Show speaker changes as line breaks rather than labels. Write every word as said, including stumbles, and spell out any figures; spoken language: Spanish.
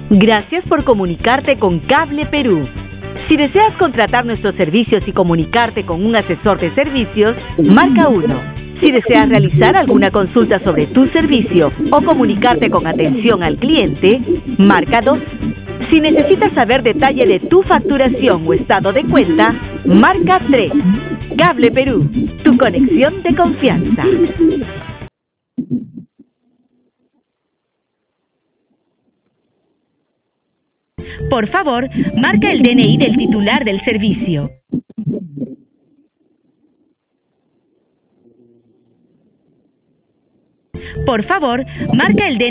Gracias por comunicarte con Cable Perú. Si deseas contratar nuestros servicios y comunicarte con un asesor de servicios, marca uno. Si deseas realizar alguna consulta sobre tu servicio o comunicarte con atención al cliente, marca dos. Si necesitas saber detalle de tu facturación o estado de cuenta, marca tres. Cable Perú, tu conexión de confianza. Por favor, marca el D N I del titular del servicio. Por favor, marca el D N I